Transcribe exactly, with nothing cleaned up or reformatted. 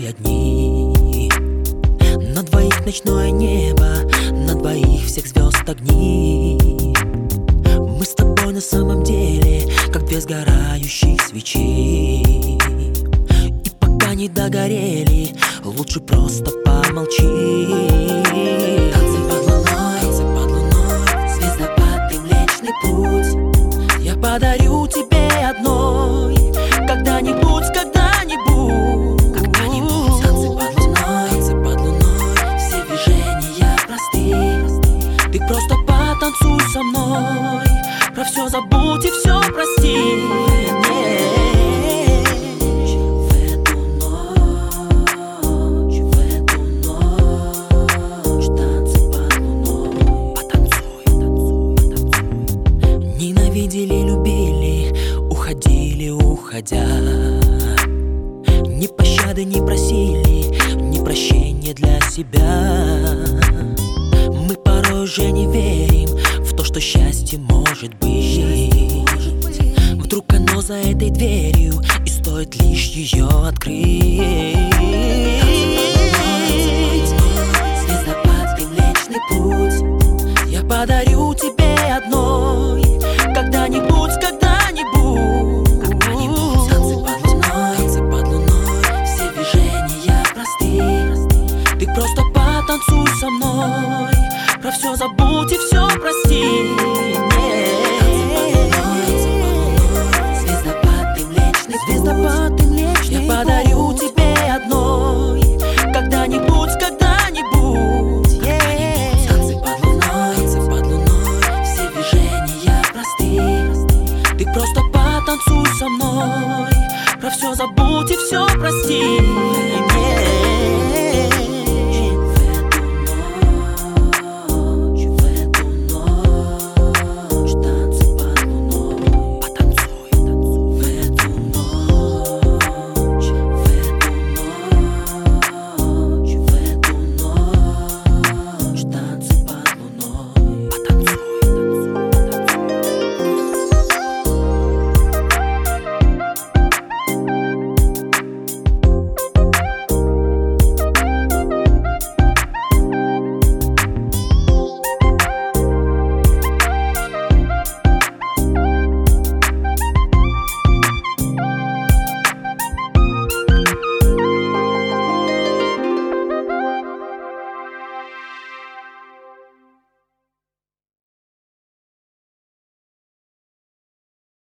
тобой одни. На двоих ночное небо, на двоих всех звезд огни. Мы с тобой на самом деле как две сгорающих свечи. И пока не догорели, лучше просто помолчи. Танцы под луной, танцы под луной, звездопад и Млечный Путь. Я подарю тебе одной когда-нибудь, когда-нибудь, когда-нибудь. Танцы под луной, танцы под луной, все движения просты. Ты просто потанцуй со мной, про все забудь и все прости. Ненавидели, любили, уходили, уходя. Ни пощады не просили, ни прощения для себя. Мы порой уже не верим в то, что счастье может быть. Вдруг оно за этой дверью, и стоит лишь ее открыть. Звездопад и Млечный Путь. Я подарю тебе одной когда-нибудь, когда-нибудь, когда-нибудь. Танцы под луной, танцы под луной, все движения просты. Ты просто потанцуй со мной, про все забудь и все прости.